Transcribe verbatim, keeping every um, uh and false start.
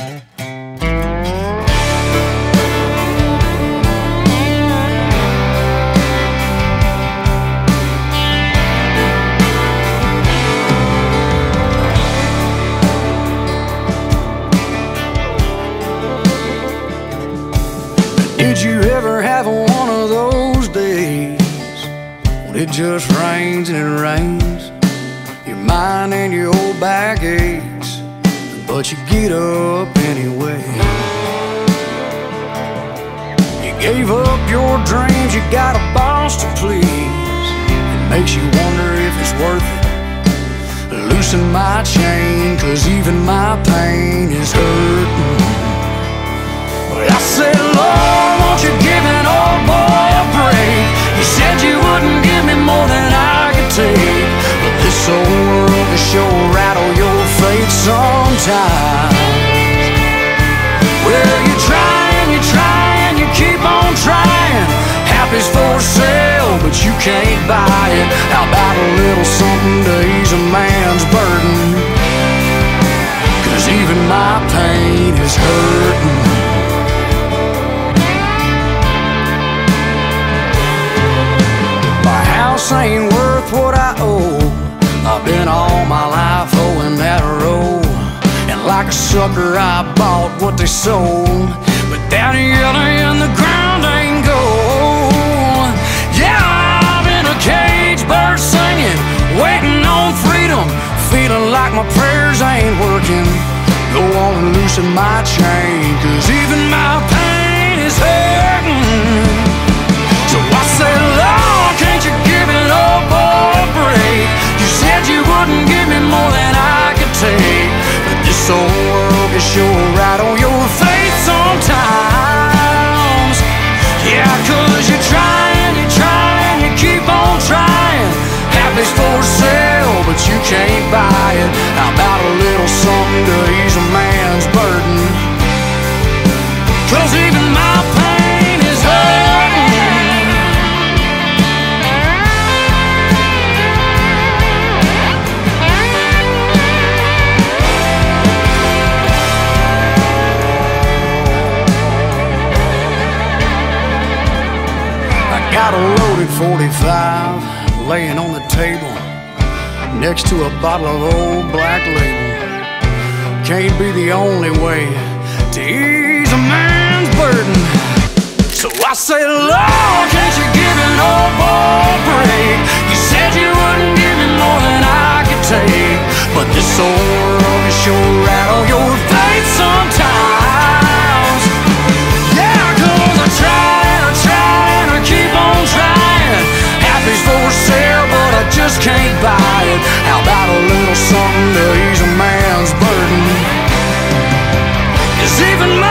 Did you ever have one of those days when it just rains and it rains? Your mind and your old back aches, but you get up anyway. You gave up your dreams, you got a boss to please. It makes you wonder if it's worth it. Loosen my chain, cause even my pain is hurting. But I said, Lord, won't you give an old boy a break? You said you wouldn't give me more than I could take, but this old world can sure rattle your faith sometimes. Well, you try and you try and you keep on trying. Happy's for sale, but you can't buy it. How about a little something to ease a man's burden? Cause even my pain is hurting. Ain't worth what I owe. I've been all my life owing that road, and like a sucker I bought what they sold. But down yonder in the ground ain't gold. Yeah, I'm in a cage, bird singing, waiting on freedom, feeling like my prayers ain't working. Go on and loosen my chain, cause even my pain is hurting. So I said, Lord, can't you give an old boy a break? You said you wouldn't give me more than I could take, but this old world can sure rattle your faith sometimes. Yeah, cause you try and you try and you keep on trying. Happy's for sale, but you can't buy it. How about a little something to ease a man's burden? Cause even my pain is hurting. Got a loaded forty-five laying on the table next to a bottle of old Black Label. Can't be the only way to ease a man's burden. So I say, Lord, can't you give an old boy a break? You said you wouldn't give me more than I could take, but this old world can sure rattle your faith sometimes. Yeah, cause I try and I try and I keep on trying. Happy's for sale, but I just can't buy it. How about a little something to ease a man's burden? Cause even